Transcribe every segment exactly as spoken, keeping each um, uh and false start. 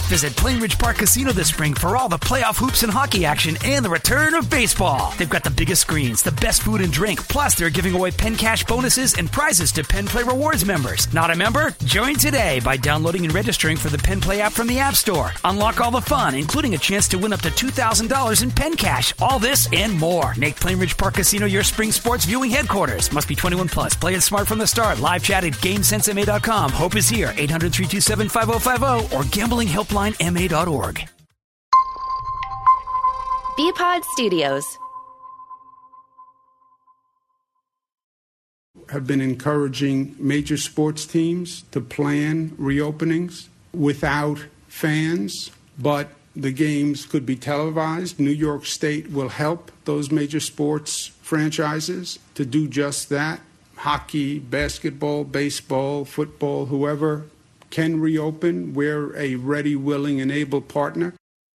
Visit Plainridge Park Casino this spring for all the playoff hoops and hockey action and the return of baseball. They've got the biggest screens, the best food and drink, plus they're giving away Penn Cash bonuses and prizes to Penn Play Rewards members. Not a member? Join today by downloading and registering for the Penn Play app from the App Store. Unlock all the fun, including a chance to win up to two thousand dollars in Penn Cash. All this and more. Make Plainridge Park Casino your spring sports viewing headquarters. Must be twenty-one plus. Play it smart from the start. Live chat at GameSense M A dot com. Hope is here. eight hundred, three two seven, five oh five oh or gambling helpline M A dot org. B-Pod Studios have been encouraging major sports teams to plan reopenings without fans, but the games could be televised. New York State will help those major sports franchises to do just that. Hockey, basketball, baseball, football, whoever can reopen. We're a ready, willing, and able partner.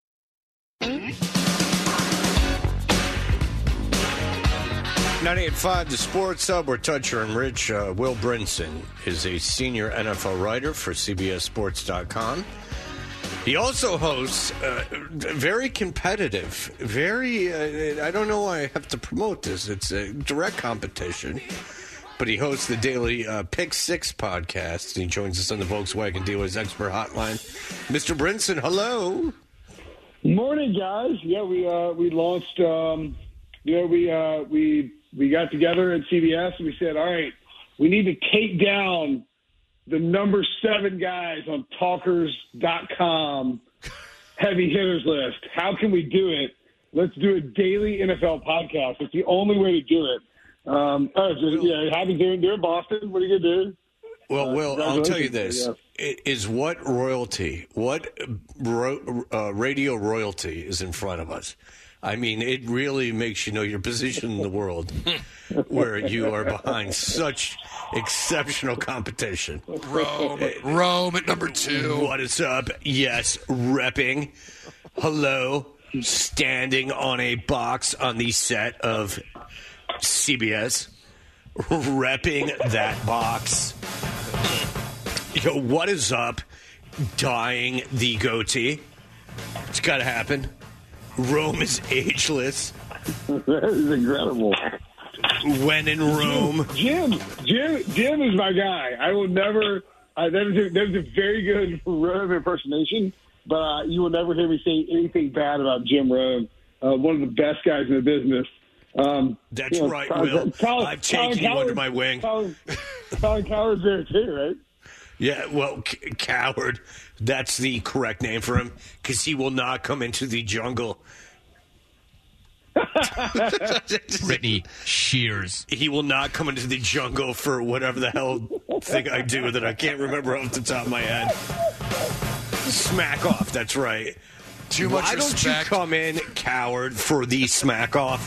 ninety-eight point five, the Sports Hub. We're Toucher and Rich. Uh, Will Brinson is a senior N F L writer for C B S Sports dot com. He also hosts uh, very competitive, very, uh, I don't know why I have to promote this. It's a direct competition. But he hosts the daily uh, Pick Six podcast. And he joins us on the Volkswagen Dealers Expert Hotline. Mister Brinson, hello. Morning, guys. Yeah, we uh, we launched, um, you know, we, uh, we, we got together at C B S and we said, all right, we need to take down the number seven guys on talkers dot com heavy hitters list. How can we do it? Let's do a daily N F L podcast. It's the only way to do it. Um, oh, just, yeah, it happens here, here in Boston. What are you going to do? Well, uh, Will, I'll tell you this. Yeah. It is what royalty, what ro- uh, radio royalty is in front of us. I mean, it really makes you know your position in the world where you are behind such exceptional competition. Rome, Rome at number two. What is up? Yes, repping. Hello, standing on a box on the set of C B S, repping that box. Yo, what is up? Dyeing the goatee. It's got to happen. Rome is ageless. That is incredible. When in Rome. Jim, Jim, Jim is my guy. I will never. Uh, that is a, that is a very good Rome impersonation, but uh, you will never hear me say anything bad about Jim Rome. Uh, one of the best guys in the business. Um, That's you know, right, Colin, Will. Colin, I've taken you under my wing. Colin, Colin Coward's there too, right? Yeah, well, C- Coward, that's the correct name for him, because he will not come into the jungle. Brittany Shears. He will not come into the jungle for whatever the hell thing I do that I can't remember off the top of my head. Smack off, that's right. Too much Why respect. don't you come in, Coward, for the smack off?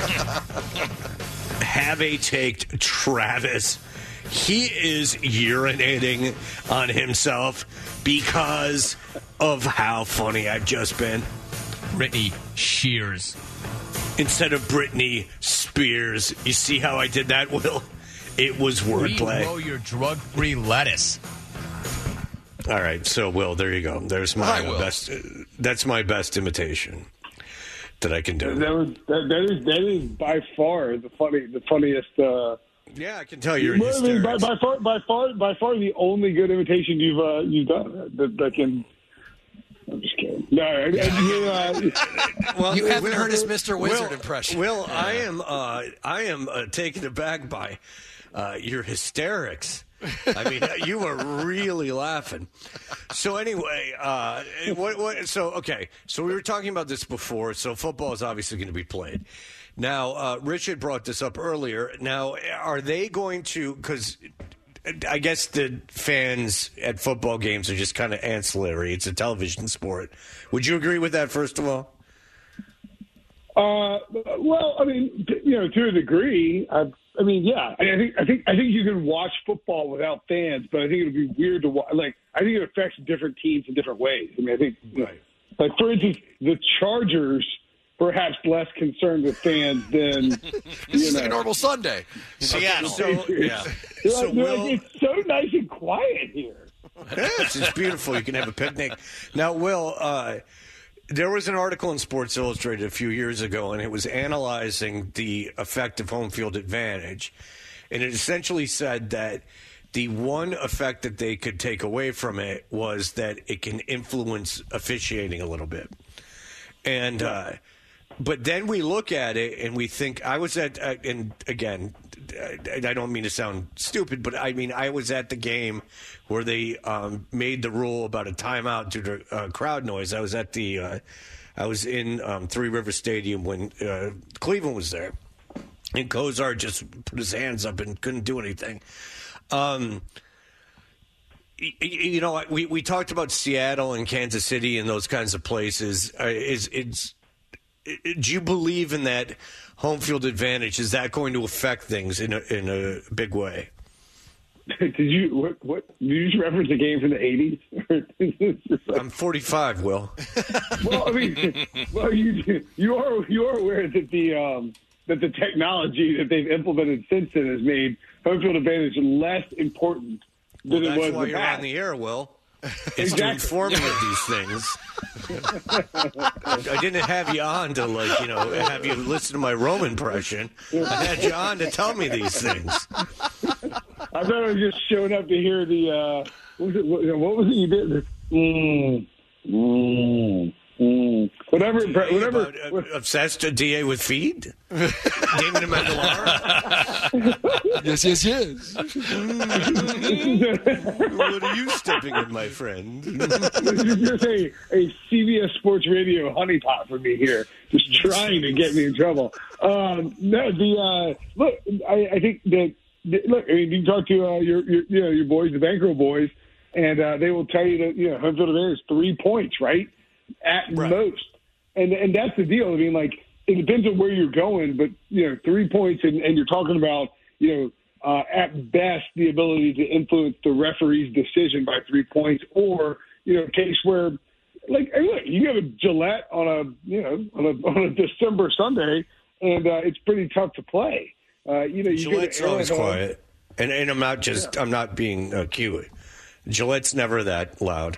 Have a take, Travis. He is urinating on himself because of how funny I've just been. Brittany Shears. Instead of Britney Spears. You see how I did that, Will? It was wordplay. Regrow your drug-free lettuce. All right, so Will, there you go. There's my Hi, Will. best. Uh, that's my best imitation that I can do. That was that, that is that is by far the funny the funniest. Uh, yeah, I can tell you're in well, I mean, by, hysterics. by far by far by far the only good imitation you've uh, you've done that, that can. I'm just kidding. No, I, I, you, uh, well, you haven't Will, heard his Mister Wizard Will, impression. Will, yeah. I am uh, I am uh, taken aback by uh, your hysterics. I mean, you were really laughing. So anyway, uh, what, what? So okay, so we were talking about this before. So football is obviously going to be played. Now, uh, Richard brought this up earlier. Now, are they going to? Because I guess the fans at football games are just kind of ancillary. It's a television sport. Would you agree with that? First of all. Uh, well, I mean, you know, to a degree, I, I mean, yeah, I think, I think, I think you can watch football without fans, but I think it would be weird to watch. Like, I think it affects different teams in different ways. I mean, I think, right. like for instance, the Chargers perhaps less concerned with fans than this you is know. like a normal Sunday. Seattle. So, yeah. They're So like, they're Will, like, it's so nice and quiet here. Yes, it's beautiful. You can have a picnic. Now, Will, uh, there was an article in Sports Illustrated a few years ago, and it was analyzing the effect of home field advantage. And it essentially said that the one effect that they could take away from it was that it can influence officiating a little bit. And, uh, but then we look at it and we think, I was at, uh, and again, I don't mean to sound stupid, but I mean, I was at the game where they um, made the rule about a timeout due to uh, crowd noise. I was at the, uh, I was in um, Three River Stadium when uh, Cleveland was there. And Kozar just put his hands up and couldn't do anything. Um, you know, we, we talked about Seattle and Kansas City and those kinds of places. Uh, is it's do you believe in that home field advantage? Is that going to affect things in a, in a big way? Did you what? What did you just reference a game from the eighties? I'm forty-five, Will. Well, I mean, well, you you are you are aware that the um, that the technology that they've implemented since then has made home field advantage less important than well, it was that's why in the you're past. on the air, Will. It's Exactly. to inform you of these things. I didn't have you on to, like, you know, have you listen to my Rome impression. I had you on to tell me these things. I thought I was just showing up to hear the uh, what was it? What, what was it you did? Mm, mm, mm. Whatever, whatever. About, uh, obsessed a D A with feed? Damon Amendola? Yes, yes, yes. What are you stepping in, my friend? This is just a, a C B S Sports Radio honeypot for me here, just trying to get me in trouble. Um, no, the uh, look, I, I think that the, look. I mean, you can talk to uh, your, your, you know, your boys, the Bankroll boys, and uh, they will tell you that, you know, home field advantage is three points, right, at Right. most, and and that's the deal. I mean, like, it depends on where you're going, but you know, three points, and, and you're talking about, you know. Uh, at best, the ability to influence the referee's decision by three points, or, you know, a case where, like, hey, look, you have a Gillette on a, you know, on a, on a December Sunday, and uh, it's pretty tough to play. Uh, you know, you Gillette's go to always Arrowhead- quiet, and and I'm not just I'm not being uh, cute. Gillette's never that loud.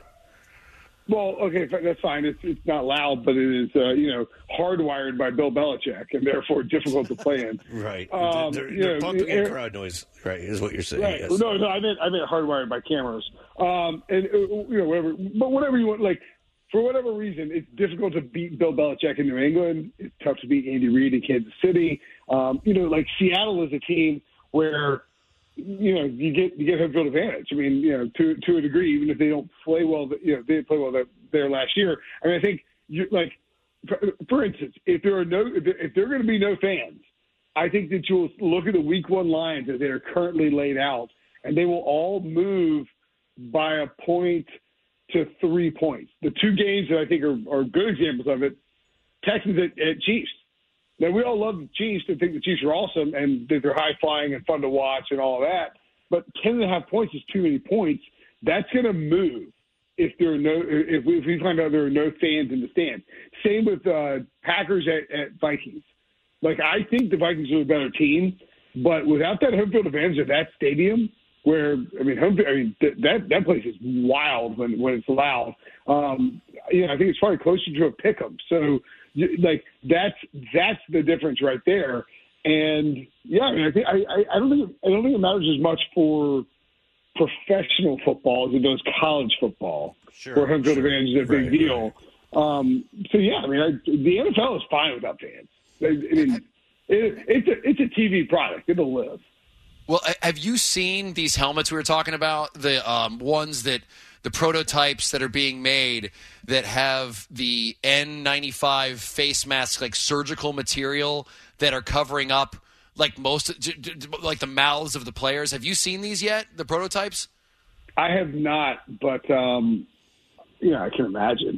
Well, okay, that's fine. It's it's not loud, but it is, uh, you know, hardwired by Bill Belichick, and therefore difficult to play in. Right, Um, they're, you they're know, pumping in Aaron- crowd noise. Right, is what you're saying. Right. Yes. No, no, I meant I meant hardwired by cameras. Um, and uh, you know, whatever. But whatever you want, like, for whatever reason, it's difficult to beat Bill Belichick in New England. It's tough to beat Andy Reid in Kansas City. Um, you know, like Seattle is a team where, you know, you get you get home field advantage. I mean, you know, to to a degree, even if they don't play well, you know, they didn't play well there, there last year. I mean, I think you like, for, for instance, if there are no, if there, if there are going to be no fans, I think that you'll look at the week one lines as they are currently laid out, and they will all move by a point to three points. The two games that I think are, are good examples of it, Texans at, at Chiefs. Now, we all love the Chiefs and think the Chiefs are awesome and that they're high-flying and fun to watch and all of that, but ten and a half points is too many points. That's going to move if there are no if we, if we find out there are no fans in the stands. Same with uh, Packers at, at Vikings. Like, I think the Vikings are a better team, but without that home field advantage of that stadium, where I mean, home, I mean th- that that place is wild when when it's loud. Um, you know, I think it's probably closer to a pick'em. So, you, like, that's that's the difference right there. And yeah, I mean, I think I, I, I don't think it, I don't think it matters as much for professional football as it does college football, Sure, where home field sure. advantage is a big Right, deal. Um, so yeah, I mean, I, the N F L is fine without fans. I, I mean, it, it's a it's a T V product. It'll live. Well, have you seen these helmets we were talking about? The um, ones that the prototypes that are being made that have the N ninety-five face masks, like surgical material that are covering up like most, like the mouths of the players. Have you seen these yet? The prototypes? I have not, but um, yeah, I can imagine.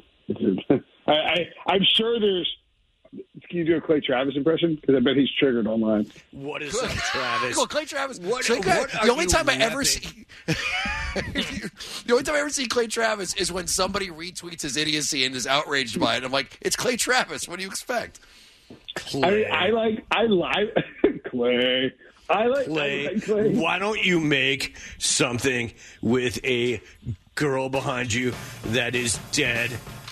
I, I, I'm sure there's. Can you do a Clay Travis impression? Because I bet he's triggered online. What is up, Travis? Cool, Clay Travis. What- So, what the are only you time I ever laughing? see, the only time I ever see Clay Travis is when somebody retweets his idiocy and is outraged by it. I'm like, it's Clay Travis. What do you expect? I mean, I like. I like Clay. I like Clay, I like Clay. why don't you make something with a girl behind you that is dead.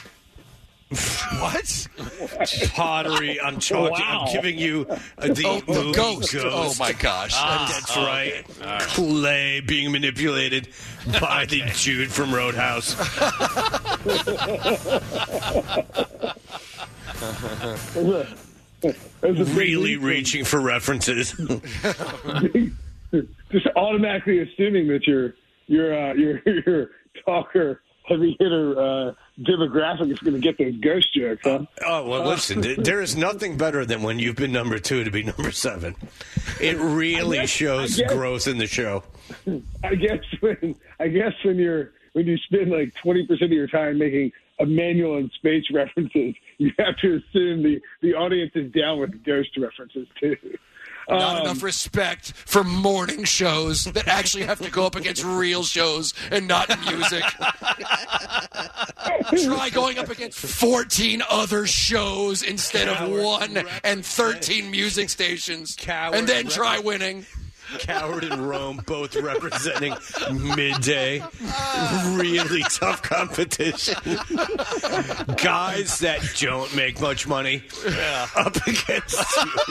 What? Pottery. I'm talking. Wow. I'm giving you uh, the Oh, the movie ghost. Ghost. Oh, my gosh. Ah, that's right. Clay being manipulated by the dude from Roadhouse. Really reaching for references. Just automatically assuming that your your uh, your your talker heavy hitter uh, demographic is going to get those ghost jokes, huh? Oh, well, listen, th- there is nothing better than when you've been number two to be number seven. It really guess- shows I guess- growth in the show. I guess when I guess when you're when you spend like twenty percent of your time making Emmanuel and space references, you have to assume the, the audience is down with ghost references too. Not Um, enough respect for morning shows that actually have to go up against real shows and not music. Try going up against fourteen other shows instead of one and thirteen music stations. Coward And then rep- try winning. Coward and Rome both representing midday. Really tough competition. Guys that don't make much money up against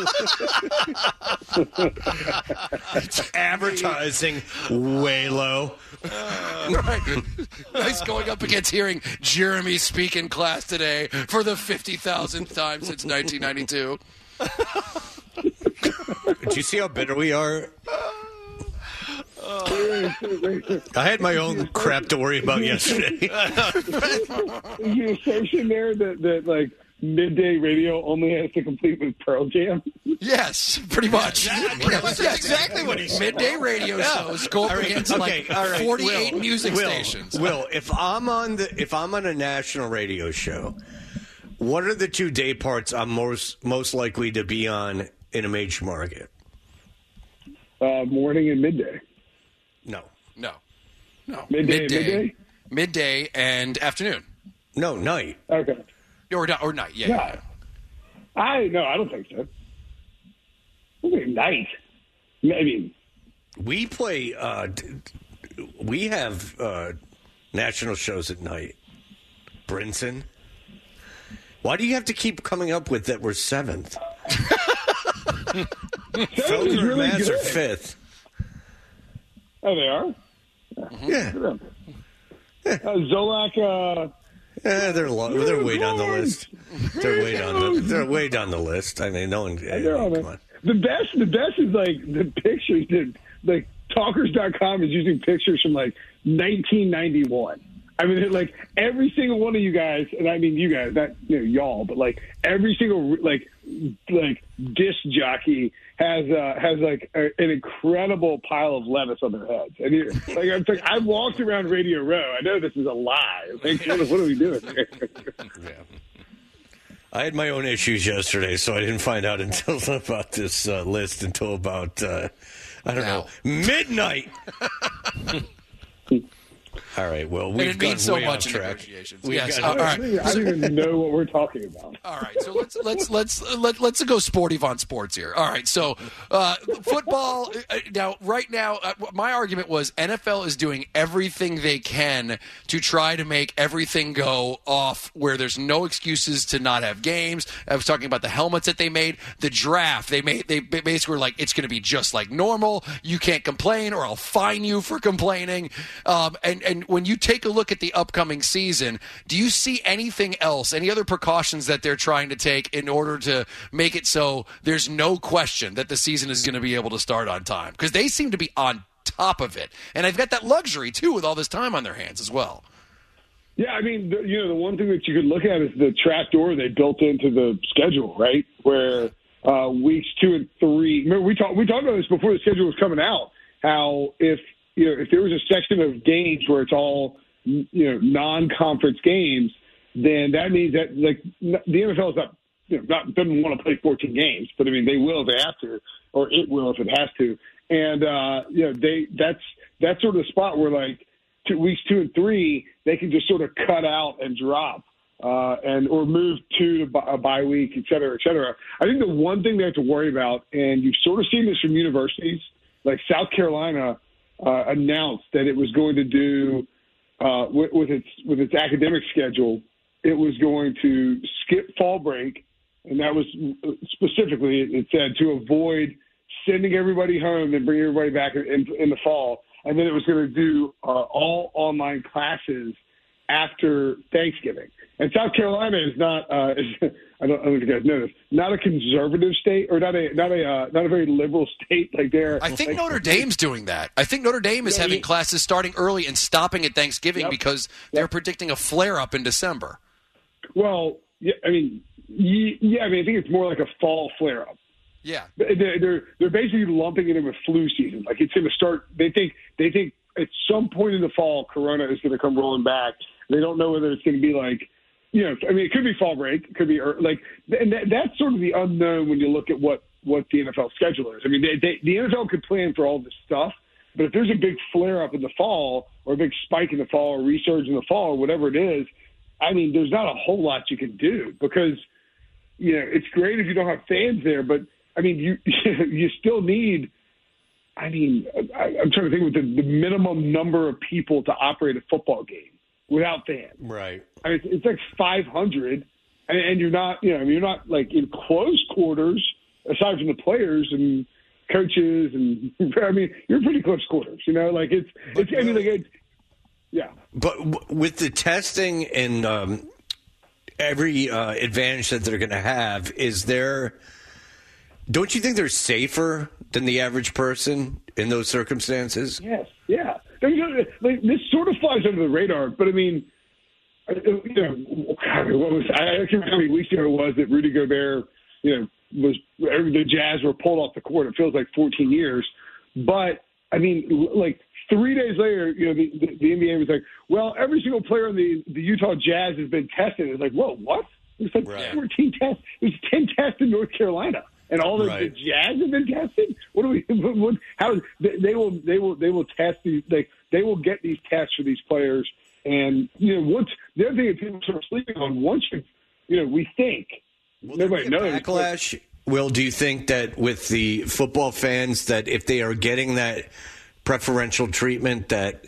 you. Advertising way low. Right. Nice going up against hearing Jeremy speak in class today for the fifty thousandth time since nineteen ninety-two. Do you see how bitter we are? I had my own crap to worry about yesterday. Is the assertion there that, that like midday radio only has to compete with Pearl Jam? Yes, pretty much. That's exactly what he said. Midday radio shows go up All right, against okay, like all right, forty-eight Will, music Will, stations. Will, if I'm on the if I'm on a national radio show, what are the two day parts I'm most most likely to be on in a major market? Uh, morning and midday. No. No. No. Midday, midday, midday? midday and afternoon. No, night. Okay. Or, or night, yeah. No. yeah. I no, I don't think so. Maybe night. I mean, We play uh d- d- we have uh national shows at night. Brinson. Why do you have to keep coming up with that we're seventh? Felder and really Maz are good. fifth. oh, they are. Yeah. Uh, Zolak. Uh, Eh, they're lo- they're way down the list. They're way down the they're way down the list. I mean, no one. eh, they're on come there. on. The best. The best is like the pictures that like talkers dot com is using pictures from like nineteen ninety-one. I mean, it, like every single one of you guys, and I mean you guys, not you know y'all, but like every single like like disc jockey has uh, has like a, an incredible pile of lettuce on their heads, and you're, like I'm like I've walked around Radio Row. I know this is a lie. Like, what, what are we doing here? I had my own issues yesterday, so I didn't find out until about this uh, list until about uh, I don't Now. know midnight. All right, well, we've And it gone means so way much off in track. negotiations. We've Yes. got- all right. I don't even know what we're talking about. All right, so let's let's let's let, let's go sportive on sports here. All right, so uh, football uh, now. Right now, uh, my argument was N F L is doing everything they can to try to make everything go off where there's no excuses to not have games. I was talking about the helmets that they made, the draft. They made they basically were like it's going to be just like normal. You can't complain, or I'll fine you for complaining. Um, and and when you take a look at the upcoming season, do you see anything else, any other precautions that they're trying to take in order to make it so there's no question that the season is going to be able to start on time? Because they seem to be on top of it. And they've got that luxury, too, with all this time on their hands as well. Yeah, I mean, the, you know, the one thing that you could look at is the trap door they built into the schedule, right? Where uh, weeks two and three. Remember, we talked we talked about this before the schedule was coming out. How if you know if there was a section of games where it's all you know non-conference games, then that means that like the N F L is not you know not doesn't want to play fourteen games, but I mean they will if they have to, or it will if it has to. And uh, you know they that's that's sort of the spot where like. Two, weeks two and three, they can just sort of cut out and drop, uh, and or move to a bye week, et cetera, et cetera. I think the one thing they have to worry about, and you've sort of seen this from universities, like South Carolina uh, announced that it was going to do uh, with, with its with its academic schedule, it was going to skip fall break, and that was specifically it said to avoid sending everybody home and bringing everybody back in, in the fall, and then it was going to do uh, all online classes after Thanksgiving. And South Carolina is not, uh, is, I, don't, I don't know if you guys know this, not a conservative state or not a not a uh, not a very liberal state like they're. I think like, Notre Dame's doing that. I think Notre Dame is Yeah, having yeah. classes starting early and stopping at Thanksgiving Yep. because they're predicting a flare up in December. Well, yeah, I mean, ye- yeah, I mean, I think it's more like a fall flare up. Yeah. They're, they're they're basically lumping it in with flu season. Like it's going to start. They think they think at some point in the fall, Corona is going to come rolling back. They don't know whether it's going to be like, you know, I mean, it could be fall break, it could be ear- like, and that, that's sort of the unknown when you look at what what the N F L schedule is. I mean, they, they, the N F L could plan for all this stuff, but if there's a big flare up in the fall or a big spike in the fall or resurge in the fall or whatever it is, I mean, there's not a whole lot you can do because, you know, it's great if you don't have fans there, but I mean, you you still need. I mean, I, I'm trying to think with the, the minimum number of people to operate a football game without fans. Right. I mean, it's, it's like five hundred, and, and you're not, you know, I mean, you're not like in close quarters aside from the players and coaches, and I mean, you're pretty close quarters. You know, like it's, But it's. I mean, like it's, yeah. But w- with the testing and um, every uh, advantage that they're going to have, is there? Don't you think they're safer than the average person in those circumstances? Yes, yeah. I mean, like, this sort of flies under the radar, but I mean, you know, God, what was I can't remember how many weeks ago it was that Rudy Gobert, you know, was the Jazz were pulled off the court. It feels like fourteen years, but I mean, like three days later, you know, the, the, the N B A was like, well, every single player in the the Utah Jazz has been tested. It's like, whoa, what? It was like Right. fourteen tests. It was ten tests in North Carolina. And all the, Right. the Jazz have been tested. What do we? What, how they, they will? They will. They will test these. They they will get these tests for these players. And you know, once the other thing that people sort of sleeping on, once you, you know, we think Will there nobody be a knows. backlash? Will, do you think that with the football fans that if they are getting that preferential treatment that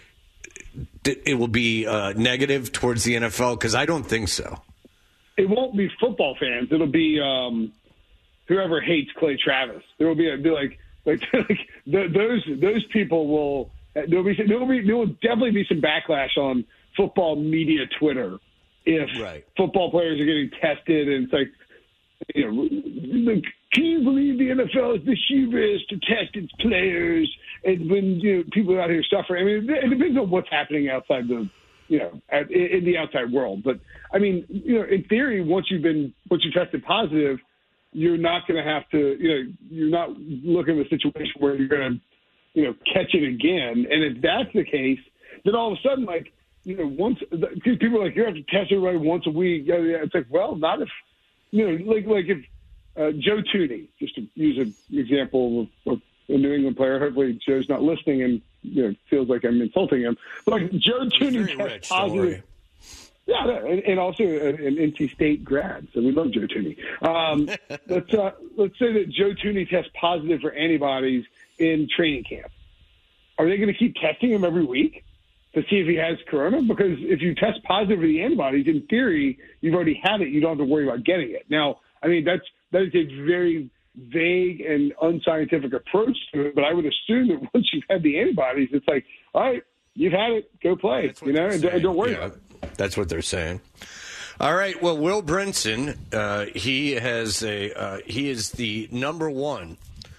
that it will be uh, negative towards the N F L? Because I don't think so. It won't be football fans. It'll be um, whoever hates Clay Travis. There will be, a, be like like, like the, those those people will. There'll be there'll be there will definitely be some backlash on football media Twitter if Right. football players are getting tested, and it's like, you know, like, can you believe the N F L is the hubris to test its players, and when you know people out here suffering? I mean, it depends on what's happening outside the, you know, at, in the outside world. But I mean, you know, in theory, once you've been once you tested positive, you're not going to have to, you know, you're not looking at a situation where you're going to, you know, catch it again. And if that's the case, then all of a sudden, like, you know, once because people are like, you have to test everybody once a week. Yeah, yeah. It's like, well, not if, you know, like like if uh, Joe Tooney, just to use an example of, of a New England player. Hopefully, Joe's not listening and you know feels like I'm insulting him. But like Joe Tooney very tests rich, don't positive. worry. Yeah, no, and, and also an N C State grad, so we love Joe Tooney. Um, let's uh, let's say that Joe Tooney tests positive for antibodies in training camp. Are they going to keep testing him every week to see if he has corona? Because if you test positive for the antibodies, in theory, you've already had it. You don't have to worry about getting it. Now, I mean, that's that is a very vague and unscientific approach to it, but I would assume that once you've had the antibodies, it's like, all right, you've had it, go play, That's what you know, they're and, saying. and don't worry Yeah, about it. That's what they're saying. All right. Well, Will Brinson, uh, he has a uh, he is the number one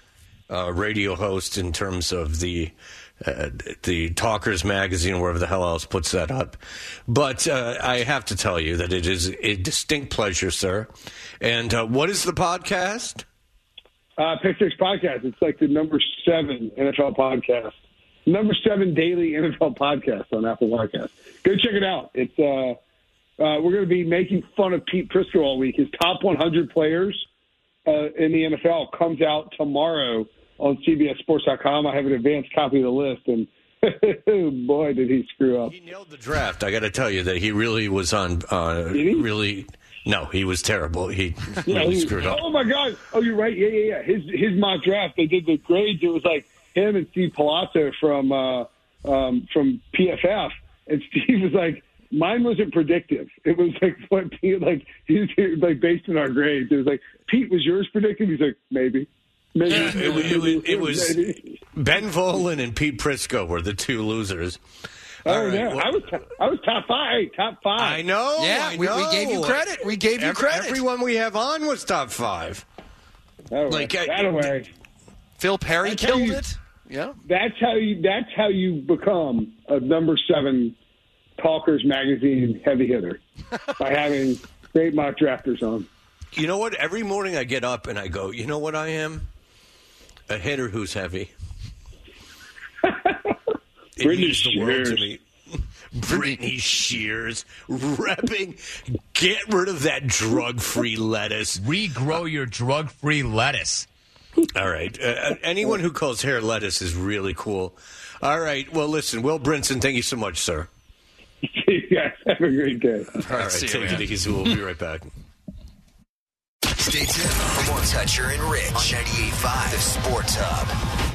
uh, radio host in terms of the uh, the Talkers magazine, wherever the hell else puts that up. But uh, I have to tell you that it is a distinct pleasure, sir. And uh, what is the podcast? Uh, Pick Six Podcast. It's like the number seven N F L podcast, number seven daily N F L podcast on Apple Podcasts. Go check it out. It's uh, uh, we're going to be making fun of Pete Prisco all week. His top one hundred players uh, in the N F L comes out tomorrow on C B S Sports dot com. I have an advanced copy of the list, and boy, did he screw up. He nailed the draft. I got to tell you that he really was on. Uh, Did he? Really, no, he was terrible. He Yeah, really he- screwed up. Oh my God! Oh, you're right. Yeah, yeah, yeah. His his mock draft. They did the grades. It was like him and Steve Palazzo from uh, um, from P F F, And Steve was like, mine wasn't predictive. It was like what Pete, like he was like based on our grades. It was like, Pete, was yours predictive? He's like, maybe. Maybe. It, maybe, it, maybe, it, it was maybe. Ben Volen and Pete Prisco were the two losers. Oh, All right, yeah. well- I was I was top five. Hey, top five. I know. Yeah, I we- we know. gave you credit. We gave you Ev- credit. Everyone we have on was top five. Oh, Like, uh, that away. Phil Perry That's how killed you- it. Yeah. That's how you. That's how you become a number seven Talkers Magazine heavy hitter by having great mock drafters on. You know what? Every morning I get up and I go, you know what I am? A hitter who's heavy. It Britney means the world to Spears. me. Britney Shears repping. Get rid of that drug-free lettuce. Regrow your drug-free lettuce. All right. Uh, anyone who calls hair lettuce is really cool. All right. Well, listen, Will Brinson, thank you so much, sir. Yes, have a great day. All right. see you, Take man. it easy. We'll be right back. Stay tuned for more Toucher and Rich on ninety-eight point five The Sports Hub.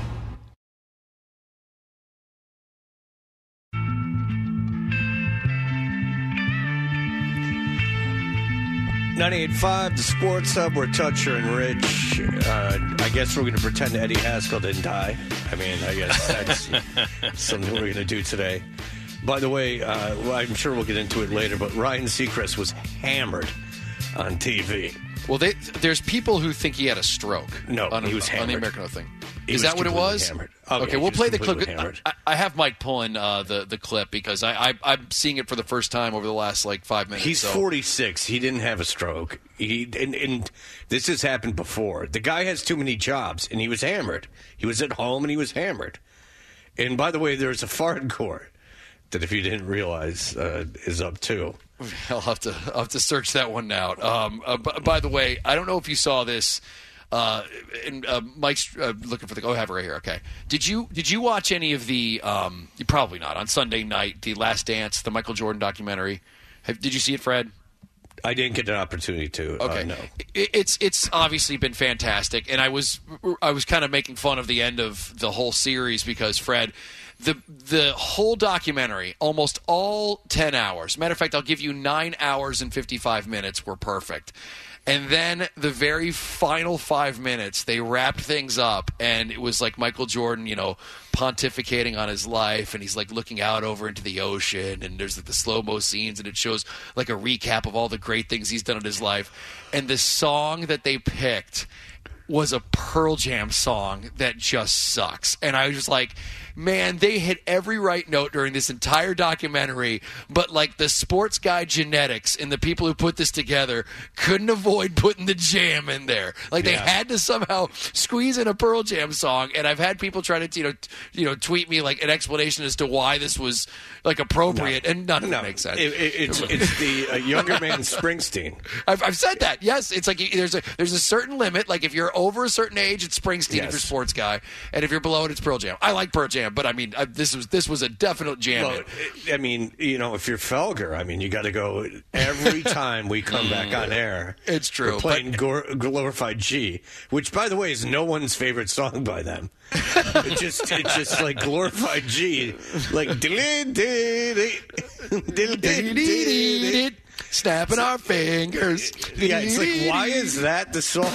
ninety-eight point five, the Sports Hub, we're Toucher and Rich. Uh, I guess we're going to pretend Eddie Haskell didn't die. I mean, I guess that's something we're going to do today. By the way, uh, well, I'm sure we'll get into it later, but Ryan Seacrest was hammered on T V. Well, they, there's people who think he had a stroke. No, on, he was on the hammered. American thing. He Is was that what it completely was? hammered. Oh, yeah, okay, he we'll was play the clip. completely hammered. I, I have Mike pulling uh, the the clip because I, I I'm seeing it for the first time over the last like five minutes. He's so. forty-six. He didn't have a stroke. He and, and this has happened before. The guy has too many jobs, and he was hammered. He was at home, and he was hammered. And by the way, there's a fart court that, if you didn't realize, uh, is up too. I'll have to I'll have to search that one out. Um, uh, b- by the way, I don't know if you saw this. Uh, and uh, Mike's uh, looking for the. Oh, I have it right here. Okay. Did you did you watch any of the? Um, you probably not on Sunday night. The Last Dance, the Michael Jordan documentary. Have, did you see it, Fred? I didn't get an opportunity to. Okay. Uh, no. It, it's it's obviously been fantastic, and I was I was kind of making fun of the end of the whole series because Fred. The the whole documentary, almost all ten hours. Matter of fact, I'll give you nine hours and fifty-five minutes were perfect. And then the very final five minutes, they wrapped things up, and it was like Michael Jordan, you know, pontificating on his life, and he's like looking out over into the ocean, and there's like the slow-mo scenes, and it shows like a recap of all the great things he's done in his life. And the song that they picked was a Pearl Jam song that just sucks. And I was just like, man, they hit every right note during this entire documentary, but like the sports guy genetics and the people who put this together couldn't avoid putting the jam in there. Like they Yeah. had to somehow squeeze in a Pearl Jam song. And I've had people try to, you know, t- you know, tweet me like an explanation as to why this was like appropriate, and none of No, it makes sense. It, it, it's it's the uh, younger man Springsteen. I've, I've said that. Yes, it's like you- there's a there's a certain limit. Like if you're over a certain age, it's Springsteen if Yes. you're a sports guy, and if you're below it, it's Pearl Jam. I like Pearl Jam, but I mean, I, this was this was a definite jam. Well, hit. I mean, you know, if you're Felger, I mean, you got to go every time we come back on air. It's true, We're playing Gor- Glorified G, which, by the way, is no one's favorite song by them. It just, it's just like Glorified G, like snapping our fingers. yeah. It's like, why is that the song?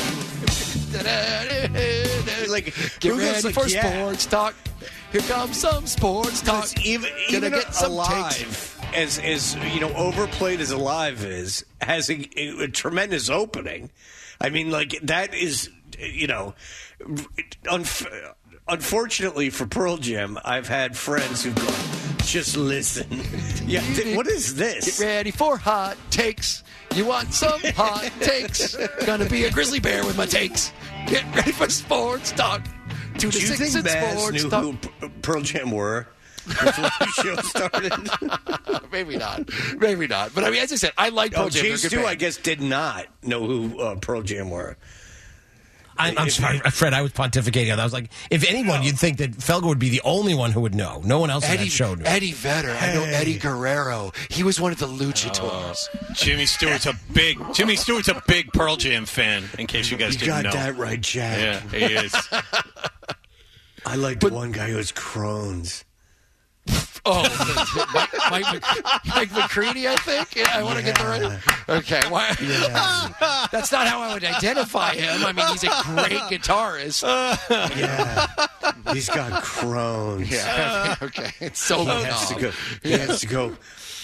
That, like, Get who goes ready like, for yeah. sports talk. Here comes some sports talk. Because even Gonna even get some Alive, takes. as as you know, overplayed as Alive is, has a, a, a tremendous opening. I mean, like that is, you know, unf- unfortunately for Pearl Jam, I've had friends who've gone, just listen. Yeah, th- what is this? Get ready for hot takes. You want some hot takes? Gonna be a grizzly bear with my takes. Get ready for sports talk. Two to Do you six think in Maz sports knew talk. who P- Pearl Jam were before the show started? Maybe not. Maybe not. But I mean, as I said, I like Pearl Oh, Jam. They're a Jay good Stu, band. I guess, did not know who uh, Pearl Jam were. I'm, I'm sorry, Fred. I was pontificating. I was like, if anyone, you'd think that Felger would be the only one who would know. No one else on Eddie, that show knew. Eddie Vedder. I know Eddie Guerrero. He was one of the luchadors. Jimmy Stewart's a big Jimmy Stewart's a big Pearl Jam fan. In case you guys You didn't got know, that right, Jack. yeah, he is. I like the one guy who has Crohn's. Oh, Mike, Mike, Mike McCready, I think. Yeah, I want to yeah. get the right. Okay, why? Yeah. That's not how I would identify him. I mean, he's a great guitarist. Yeah, he's got Crohn's. Yeah. Okay, it's so he long. has to go. He has to go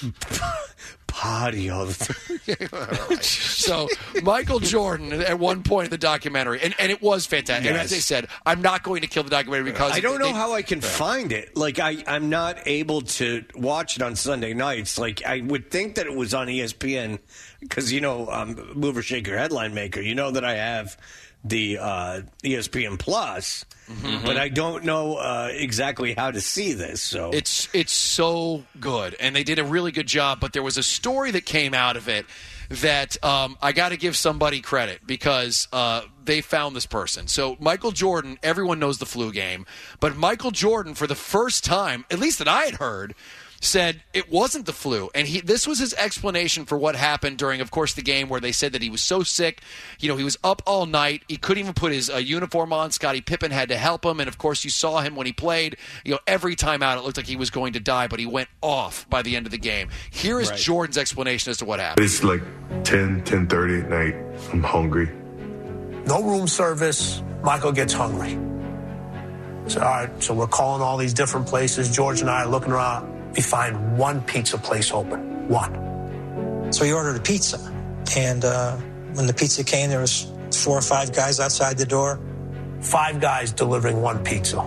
potty all the time. All right. So Michael Jordan at one point in the documentary, and, and it was fantastic. Yes. And as I said, I'm not going to kill the documentary because I don't know they, how I can find it. Like I, I'm not able to watch it on Sunday nights. Like I would think that it was on E S P N because you know, um, Mover Shaker Headline Maker. You know that I have the uh, E S P N Plus. Mm-hmm. But I don't know uh, exactly how to see this. So it's it's so good, and they did a really good job. But there was a story that came out of it that um, I got to give somebody credit because uh, they found this person. So Michael Jordan, everyone knows the flu game, but Michael Jordan, for the first time, at least that I had heard, said it wasn't the flu. And he this was his explanation for what happened during, of course, the game where they said that he was so sick. You know, he was up all night. He couldn't even put his uh, uniform on. Scottie Pippen had to help him. And, of course, you saw him when he played. You know, every time out it looked like he was going to die, but he went off by the end of the game. Here is right. Jordan's explanation as to what happened. It's like ten, ten thirty at night. I'm hungry. No room service. Michael gets hungry. So, all right, so we're calling all these different places. George and I are looking around. We find one pizza place open. One. So we ordered a pizza. And uh, when the pizza came, there was four or five guys outside the door. Five guys delivering one pizza.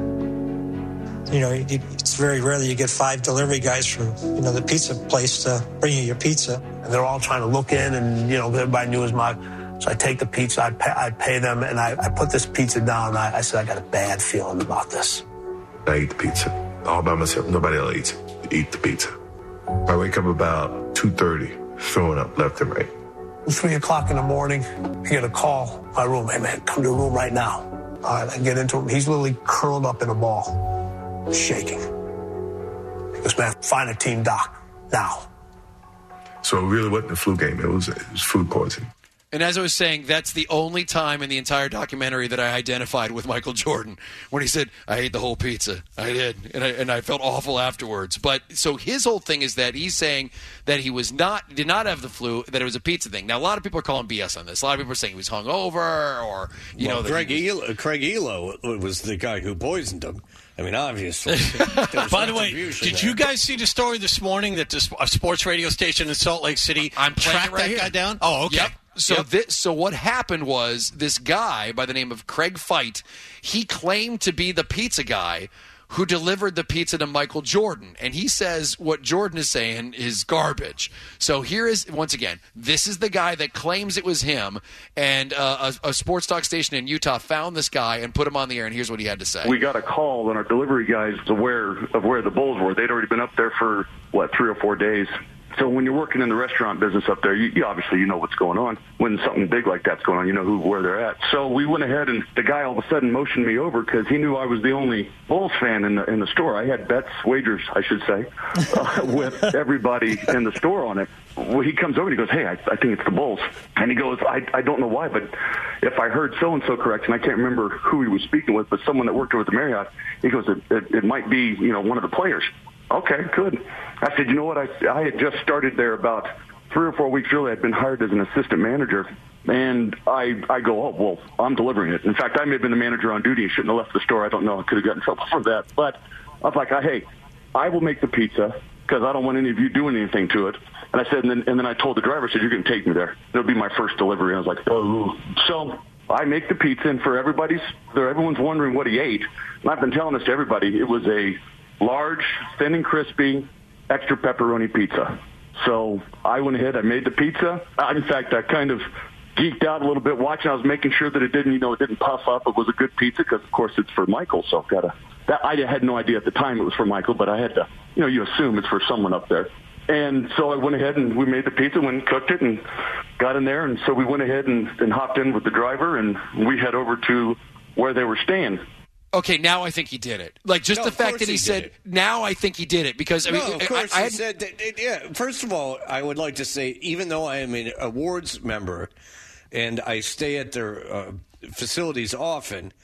You know, it's very rare that you get five delivery guys from, you know, the pizza place to bring you your pizza. And they're all trying to look in, and, you know, everybody knew it was my... So I take the pizza, I pay, I pay them, and I, I put this pizza down, and I, I said, I got a bad feeling about this. I eat the pizza. All by myself. Nobody else eats. Eat the pizza. I wake up about two thirty, throwing up left and right. Three o'clock in the morning, I get a call. My room, hey man, come to the room right now. All right, I get into him. He's literally curled up in a ball, shaking. He goes, man, find a team doc now. So it really wasn't a flu game. It was, it was food poisoning. And as I was saying, that's the only time in the entire documentary that I identified with Michael Jordan when he said, I ate the whole pizza. I did. And I, and I felt awful afterwards. But so his whole thing is that he's saying that he was not, did not have the flu, that it was a pizza thing. Now, a lot of people are calling B S on this. A lot of people are saying he was hungover or, you well, know. Greg, was, Elo, Craig Elo was the guy who poisoned him. I mean, obviously. By the way, did there. you guys see the story this morning that this, a sports radio station in Salt Lake City I'm tracked right that here. guy down? Oh, okay. Yep. So yep. this, so what happened was this guy by the name of Craig Fite, he claimed to be the pizza guy who delivered the pizza to Michael Jordan. And he says what Jordan is saying is garbage. So here is, once again, this is the guy that claims it was him. And uh, a, a sports talk station in Utah found this guy and put him on the air. And here's what he had to say. We got a call, and our delivery guys aware of where the Bulls were. They'd already been up there for, what, three or four days. So when you're working in the restaurant business up there, you, you obviously you know what's going on. When something big like that's going on, you know who where they're at. So we went ahead, and the guy all of a sudden motioned me over because he knew I was the only Bulls fan in the in the store. I had bets, wagers, I should say, uh, with everybody in the store on it. Well, he comes over and he goes, hey, I, I think it's the Bulls. And he goes, I, I don't know why, but if I heard so-and-so correct, and I can't remember who he was speaking with, but someone that worked over at the Marriott, he goes, it, it, it might be, you know, one of the players. Okay, good. I said, you know what? I, I had just started there about three or four weeks earlier. I'd been hired as an assistant manager, and I, I go, oh, well, I'm delivering it. In fact, I may have been the manager on duty and shouldn't have left the store. I don't know. I could have gotten in trouble for that. But I was like, hey, I will make the pizza because I don't want any of you doing anything to it. And I said, and then, and then I told the driver, I said, you're going to take me there. It'll be my first delivery. And I was like, oh. So I make the pizza, and for everybody's, everyone's wondering what he ate. And I've been telling this to everybody. It was a large, thin and crispy, extra pepperoni pizza. So I went ahead, I made the pizza. In fact, I kind of geeked out a little bit watching. I was making sure that it didn't, you know, it didn't puff up. It was a good pizza because, of course, it's for Michael. So I've got to, that, I had no idea at the time it was for Michael, but I had to, you know, you assume it's for someone up there. And so I went ahead and we made the pizza, went and cooked it and got in there. And so we went ahead and, and hopped in with the driver, and we head over to where they were staying. Okay, now I think he did it. Like, just no, the fact that he, he said, it. now I think he did it. Because, I no, mean, of course I, I he had, said that, yeah. First of all, I would like to say, even though I am an awards member and I stay at their uh, facilities often,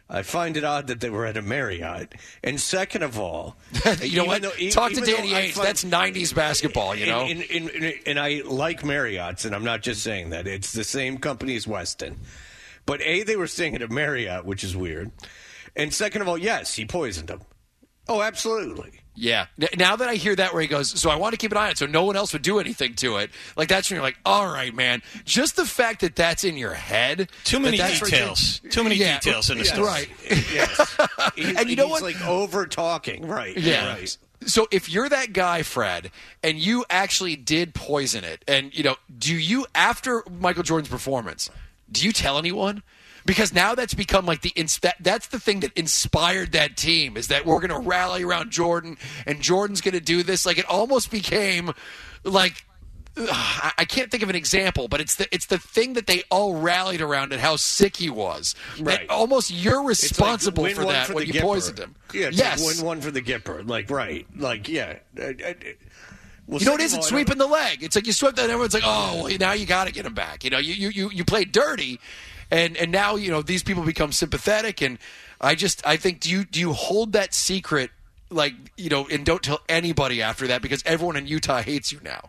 I find it odd that they were at a Marriott. And second of all, you know what? Though, Talk to even Danny though I Ainge. find- That's nineties basketball, you know? And, and, and, and I like Marriotts, and I'm not just saying that. It's the same company as Westin. But A, they were staying at a Marriott, which is weird. And second of all, yes, he poisoned them. Oh, absolutely. Yeah. N- Now that I hear that where he goes, so I want to keep an eye on it so no one else would do anything to it. Like, that's when you're like, all right, man. Just the fact that that's in your head. Too many that that's details. Right Too many yeah, details in the yes. story. Right. Yes. He's, And you know he's what? like over-talking. Right. Yeah. Right. So if you're that guy, Fred, and you actually did poison it, and, you know, do you, after Michael Jordan's performance, do you tell anyone? Because now that's become like the ins- that, that's the thing that inspired that team, is that we're going to rally around Jordan and Jordan's going to do this. Like, it almost became like ugh, I, I can't think of an example, but it's the it's the thing that they all rallied around and how sick he was. Right. And almost you're responsible like, win for one that for when the you Gipper. poisoned him. Yeah, it's yes. like win one for the Gipper. Like, right. Like, yeah. I, I, well, you know what it second is? of It's all, I sweeping the leg. It's like you swept that, and everyone's like, oh, well, now you got to get him back. You know, you you you, you played dirty. And and now, you know, these people become sympathetic, and I just I think do you do you hold that secret, like, you know, and don't tell anybody after that, because everyone in Utah hates you now.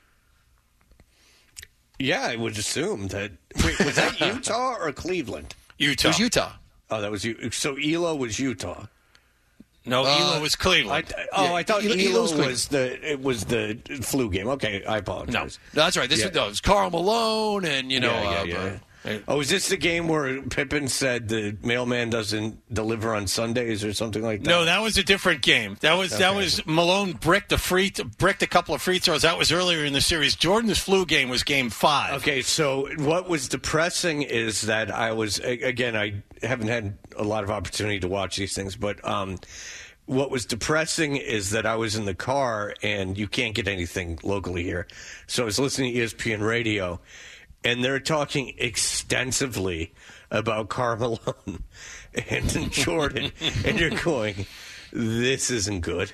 Yeah, I would assume that. Wait, was that Utah or Cleveland? Utah. It was Utah. Oh, that was you. So Elo was Utah. No, Uh, Elo was Cleveland. I, oh, Yeah, I thought Elo- Elo, Elo was was, Cleveland. the it was the flu game. Okay, I apologize. No, that's right. This Yeah. was, no, it was Karl Malone, and you know, yeah, uh, yeah, yeah. uh, Oh, is this the game where Pippen said the mailman doesn't deliver on Sundays or something like that? No, that was a different game. That was that Okay. was Malone bricked a free bricked a couple of free throws. That was earlier in the series. Jordan's flu game was game five. Okay, so what was depressing is that I was a- again I haven't had a lot of opportunity to watch these things, but um, what was depressing is that I was in the car and you can't get anything locally here, so I was listening to E S P N radio, and they're talking extensively about Karl Malone and Jordan, and you're going, this isn't good.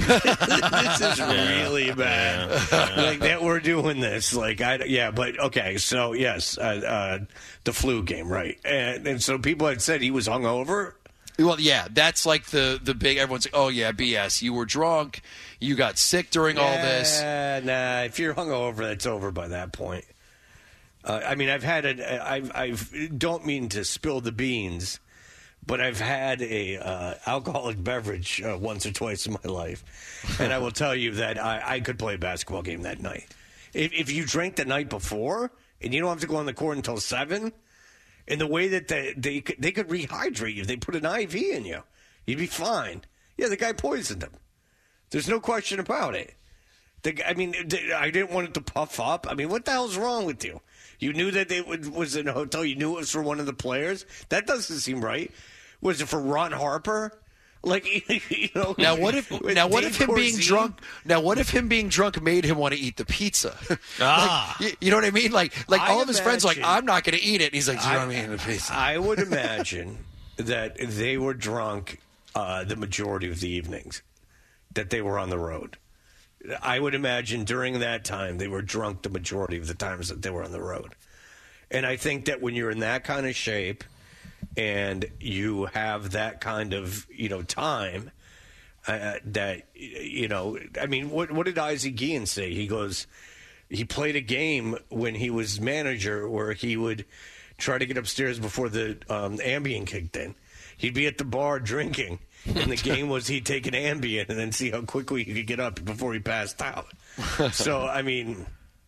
This is really bad. Like that we're doing this. Like I yeah, but okay. So yes, uh, uh, the flu game, right? And and so people had said he was hungover. well, yeah, that's like the the big. Everyone's like, oh yeah, B S. You were drunk. You got sick during all this. Yeah, nah. If you're hungover, that's over by that point. Uh, I mean, I've had a. I've I've don't mean to spill the beans, but I've had a uh, alcoholic beverage uh, once or twice in my life, and I will tell you that I, I could play a basketball game that night. If, if you drank the night before and you don't have to go on the court until seven, and the way that they they could, they could rehydrate you, if they put an I V in you, you'd be fine. Yeah, the guy poisoned him. There's no question about it. The, I mean, I didn't want it to puff up. I mean, what the hell's wrong with you? You knew that it was in a hotel. You knew it was for one of the players. That doesn't seem right. Was it for Ron Harper? Like, you know. Now what if now what if Dave him being Corzine? drunk now what if him being drunk made him want to eat the pizza? Ah. Like, you, you know what I mean? Like like I all of his friends are like, imagine- I'm not going to eat it. And he's like, do you I, know what I mean? The pizza. I would imagine that they were drunk uh, the majority of the evenings that they were on the road. I would imagine during that time they were drunk the majority of the times that they were on the road. And I think that when you're in that kind of shape and you have that kind of, you know, time, uh, that, you know, I mean, what, what did Isaac Guillen say? He goes, he played a game when he was manager where he would try to get upstairs before the um, Ambien kicked in. He'd be at the bar drinking, and the game was he'd take an Ambien and then see how quickly he could get up before he passed out. So, I mean,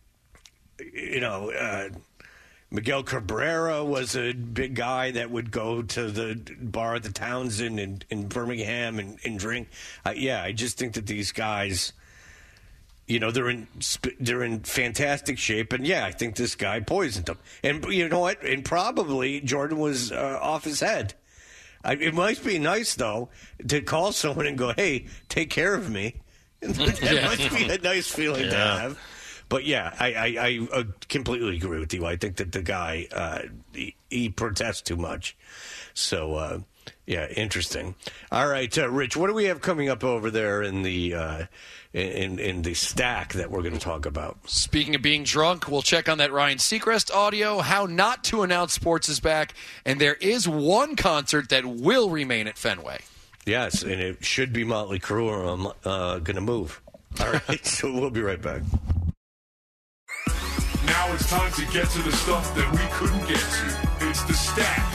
you know, uh, Miguel Cabrera was a big guy that would go to the bar at the Townsend in, in Birmingham and, and drink. Uh, yeah, I just think that these guys, you know, they're in sp- they're in fantastic shape, and yeah, I think this guy poisoned them. And you know what? And probably Jordan was uh, off his head. I, it might be nice though to call someone and go, "Hey, take care of me." That Yeah. might be a nice feeling to Yeah. have. But yeah, I, I, I uh, completely agree with you. I think that the guy uh, he, he protests too much. So uh, Yeah, interesting. All right, uh, Rich, what do we have coming up over there in the uh, in in the stack that we're going to talk about? Speaking of being drunk, we'll check on that Ryan Seacrest audio, how not to announce sports is back, and there is one concert that will remain at Fenway. Yes, and it should be Motley Crue, or I'm uh, going to move. All right, so we'll be right back. Now it's time to get to the stuff that we couldn't get to. It's the stack.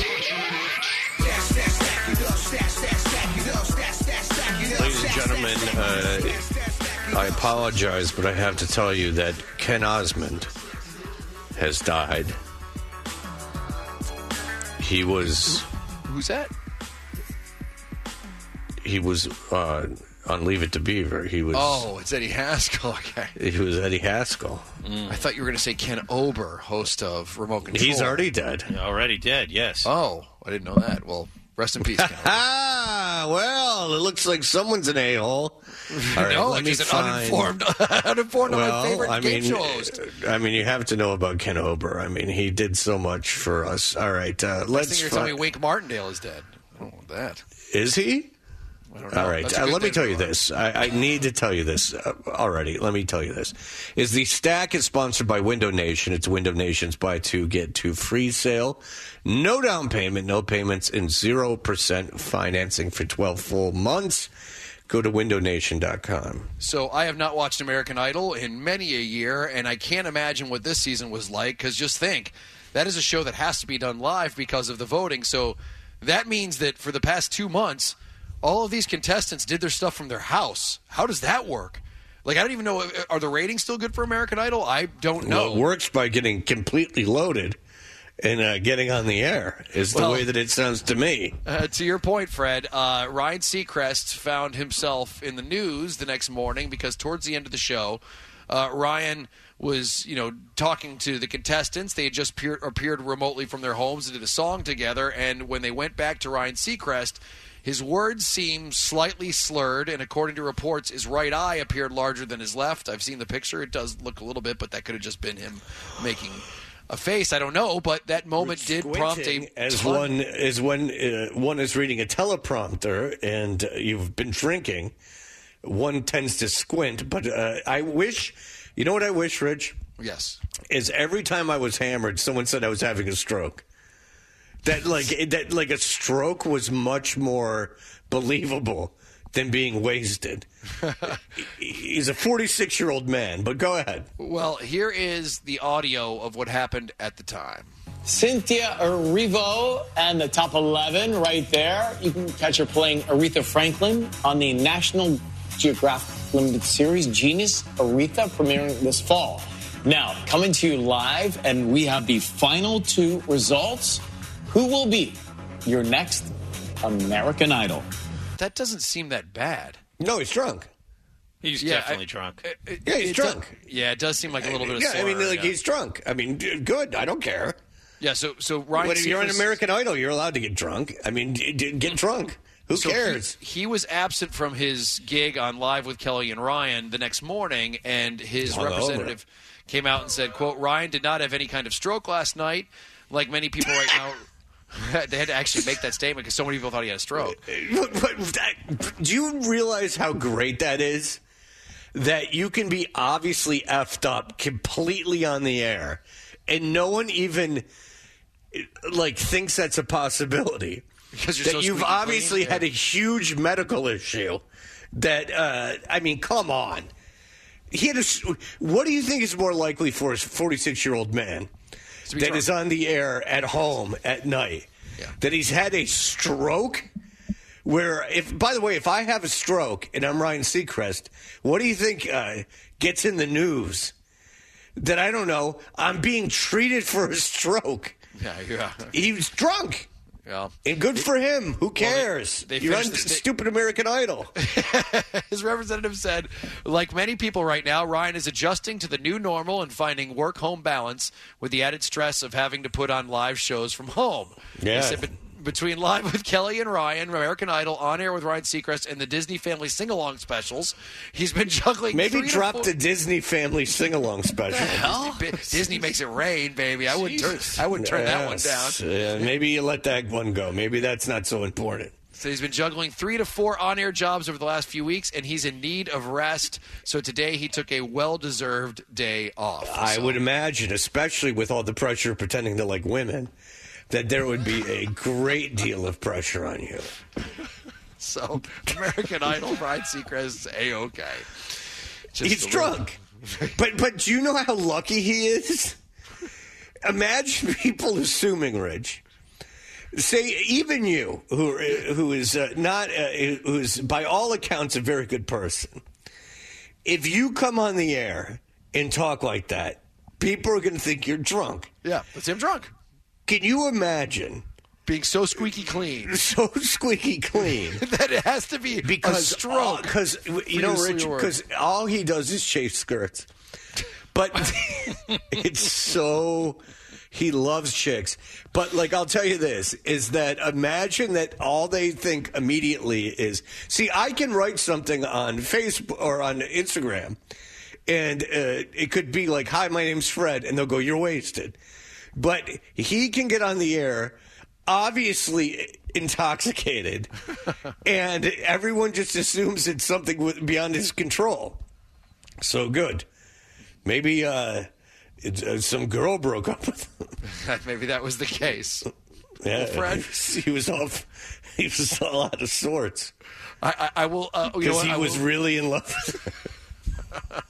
Ladies and gentlemen, uh, I apologize, but I have to tell you that Ken Osmond has died. He was... Who's that? He was uh, on Leave It to Beaver. He was... Oh, it's Eddie Haskell. Okay. He was Eddie Haskell. Mm. I thought you were going to say Ken Ober, host of Remote Control. He's already dead. Already dead, yes. Oh, I didn't know that. Well... Rest in peace, Ken. Ah, well, it looks like someone's an a-hole. All right, no, let like me he's an find... uninformed, uninformed well, my favorite I game mean, show host. I mean, you have to know about Ken Ober. I mean, he did so much for us. All right, uh, Next let's... thing you're fi- telling me Wink Martindale is dead. I don't know that. Is he? I don't know. All right, That's a uh, good let me thing tell for you us. this. I, I need to tell you this uh, already. Let me tell you this. Is the stack is sponsored by Window Nation. It's Window Nation's buy two, get two free sale. No down payment, no payments, and zero percent financing for twelve full months. Go to window nation dot com. So I have not watched American Idol in many a year, and I can't imagine what this season was like, because just think, that is a show that has to be done live because of the voting. So that means that for the past two months, all of these contestants did their stuff from their house. How does that work? Like, I don't even know, are the ratings still good for American Idol? I don't know. Well, it works by getting completely loaded and uh, getting on the air is the Well, way that it sounds to me. Uh, to your point, Fred, uh, Ryan Seacrest found himself in the news the next morning because towards the end of the show, uh, Ryan was, you know, talking to the contestants. They had just peer- appeared remotely from their homes and did a song together, and when they went back to Ryan Seacrest, his words seemed slightly slurred, and according to reports, his right eye appeared larger than his left. I've seen the picture. It does look a little bit, but that could have just been him making a face. I don't know, but that moment did prompt a as ton- one as when uh, one is reading a teleprompter and uh, you've been drinking, one tends to squint. But uh, I wish, you know what I wish, Rich? Yes. Is every time I was hammered, someone said I was having a stroke. That like that like a stroke was much more believable than being wasted. He's a forty-six-year-old man, but go ahead. Well, here is the audio of what happened at the time. Cynthia Erivo and the top eleven right there. You can catch her playing Aretha Franklin on the National Geographic Limited Series Genius Aretha, premiering this fall. Now, coming to you live, and we have the final two results. Who will be your next American Idol? That doesn't seem that bad. No, he's drunk. He's Yeah, definitely I- drunk. It- it- Yeah, he's it drunk. does- yeah, it does seem like a little bit of Yeah, I mean, slur, like yeah. he's drunk. I mean, d- good. I don't care. Yeah, so so Ryan When you're an Seacrest- American Idol, you're allowed to get drunk. I mean, d- d- get drunk. Who So he- cares? He, was absent from his gig on Live with Kelly and Ryan the next morning, and his Hungover. representative came out and said, quote, Ryan did not have any kind of stroke last night. Like many people right now, they had to actually make that statement because so many people thought he had a stroke. But- but that- do you realize how great that is? That you can be obviously effed up completely on the air, and no one even like thinks that's a possibility. Because you're that so you've squeaky obviously clean? had a huge medical issue. That uh, I mean, come on. He had a, s- what do you think is more likely for a forty-six-year-old man To be that drunk. is on the air at home at night? Yeah. That he's had a stroke? Where, if by the way, if I have a stroke and I'm Ryan Seacrest, what do you think uh, gets in the news? That I don't know. I'm being treated for a stroke. Yeah, yeah. He was drunk. Yeah. And good for him. Who cares? they- they You're on finished the sta- stupid American Idol. His representative said, like many people right now, Ryan is adjusting to the new normal and finding work-home balance with the added stress of having to put on live shows from home. Yeah. He said, but between Live with Kelly and Ryan, American Idol, On Air with Ryan Seacrest, and the Disney Family Sing-Along specials, he's been juggling Maybe three drop to four- the Disney Family Sing-Along special. Disney, Disney makes it rain, baby. I wouldn't turn, I wouldn't turn that one down. Yes. Yeah, maybe you let that one go. Maybe that's not so important. So he's been juggling three to four on-air jobs over the last few weeks, and he's in need of rest. So today he took a well-deserved day off. I So- would imagine, especially with all the pressure of pretending to like women, that there would be a great deal of pressure on you. So American Idol, Ryan Seacrest, A-okay. Just He's a little- drunk. But but do you know how lucky he is? Imagine people assuming, Rich. Say even you, who who is uh, not, uh, who is by all accounts a very good person. If you come on the air and talk like that, people are going to think you're drunk. Yeah, that's him drunk. Can you imagine being so squeaky clean, so squeaky clean that it has to be because a stroke? Because you know, Rich, because all he does is chase skirts. But it's so. He loves chicks. But, like, I'll tell you this, is that imagine that all they think immediately is, see, I can write something on Facebook or on Instagram, and uh, it could be like, hi, my name's Fred, and they'll go, you're wasted. But he can get on the air, obviously intoxicated, and everyone just assumes it's something beyond his control. So good. Maybe, uh... It, uh, some girl broke up with him. Maybe that was the case. Yeah, well, Fred, he was off. He was all out of sorts. I, I, I will because uh, he I was will, really in love with her.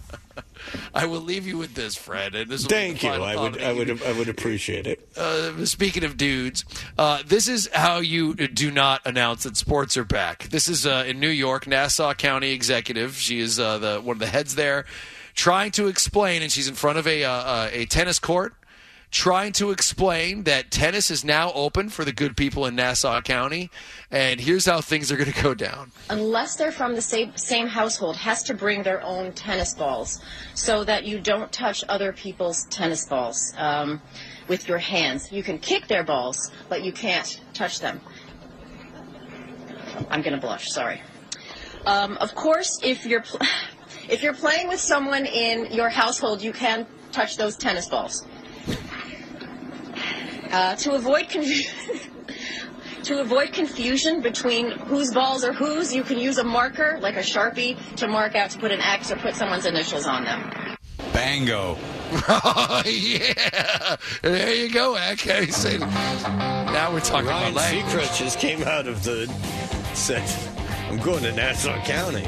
I will leave you with this, Fred. And this will Thank be you. the final I would. thought. I would. I would appreciate it. Uh, speaking of dudes, uh, this is how you do not announce that sports are back. This is uh, in New York, Nassau County executive. She is uh, the one of the heads there, trying to explain, and she's in front of a uh, a tennis court, trying to explain that tennis is now open for the good people in Nassau County, and here's how things are going to go down. Unless they're from the same, same household, has to bring their own tennis balls so that you don't touch other people's tennis balls um, with your hands. You can kick their balls, but you can't touch them. I'm going to blush, sorry. Um, of course, if you're... Pl- If you're playing with someone in your household, you can touch those tennis balls. Uh, to avoid confusion, to avoid confusion between whose balls are whose, you can use a marker, like a Sharpie, to mark out to put an X or put someone's initials on them. Bango. Oh, yeah. There you go, okay. So now we're talking Ryan about language. Seacrest just came out of the said, I'm going to Nassau County.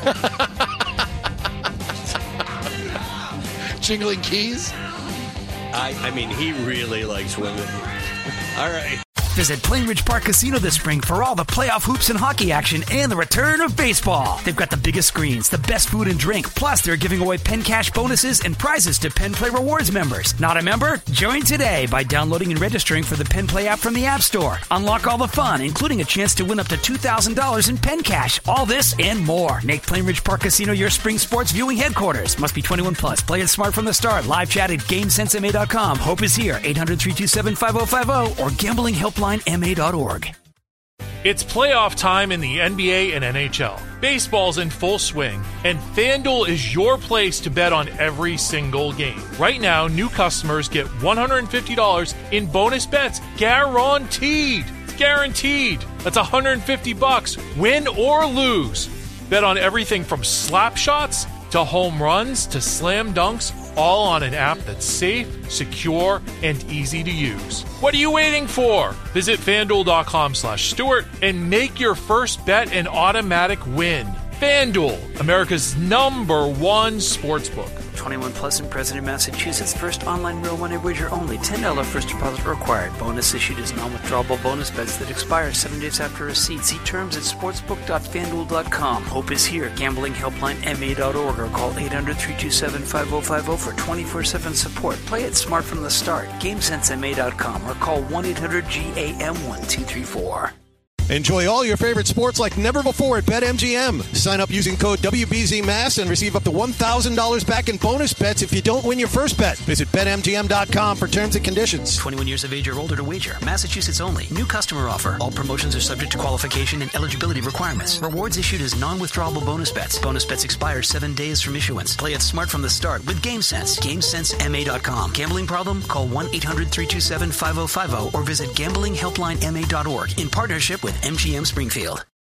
Jingling keys? I, I mean, he really likes women. All right. Visit Plainridge Park Casino this spring for all the playoff hoops and hockey action and the return of baseball. They've got the biggest screens, the best food and drink, plus they're giving away Penn Cash bonuses and prizes to Penn Play Rewards members. Not a member? Join today by downloading and registering for the Penn Play app from the App Store. Unlock all the fun, including a chance to win up to two thousand dollars in Penn Cash. All this and more. Make Plainridge Park Casino your spring sports viewing headquarters. Must be twenty-one plus. Play it smart from the start. Live chat at game sense m a dot com. Hope is here. eight hundred, three two seven, five oh five oh or gambling helpline m a dot org. It's playoff time in the N B A and N H L. Baseball's in full swing, and FanDuel is your place to bet on every single game. Right now, new customers get one hundred fifty dollars in bonus bets guaranteed. It's guaranteed. That's one hundred fifty bucks, win or lose. Bet on everything from slap shots to home runs to slam dunks, all on an app that's safe, secure, and easy to use. What are you waiting for? Visit FanDuel.com slash Stewart and make your first bet an automatic win. FanDuel, America's number one sportsbook. twenty-one plus and present in Massachusetts. First online real money wager only. ten dollars first deposit required. Bonus issued as non-withdrawable bonus bets that expire seven days after receipt. See terms at sportsbook dot fanduel dot com. Hope is here. Gambling helpline m a dot org or call eight hundred, three two seven, five oh five oh for twenty-four seven support. Play it smart from the start. game sense m a dot com or call one eight hundred G A M one two three four. Enjoy all your favorite sports like never before at BetMGM. Sign up using code W B Z M A S and receive up to one thousand dollars back in bonus bets if you don't win your first bet. Visit Bet M G M dot com for terms and conditions. twenty-one years of age or older to wager. Massachusetts only. New customer offer. All promotions are subject to qualification and eligibility requirements. Rewards issued as non-withdrawable bonus bets. Bonus bets expire seven days from issuance. Play it smart from the start with GameSense. GameSense M A dot com. Gambling problem? Call one eight hundred three two seven five oh five oh or visit gambling helpline M A dot org in partnership with M G M Springfield.